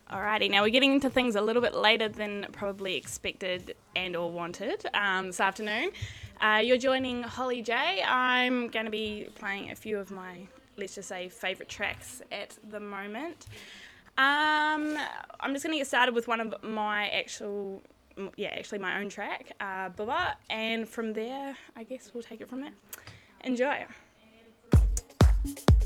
Alrighty, now we're getting into things a little bit later than probably expected and or wanted this afternoon. You're joining Holly J. I'm going to be playing a few of my, let's just say, favourite tracks at the moment. I'm just going to get started with one of my actually my own track, Bubba, and from there, I guess we'll take it from there. Enjoy.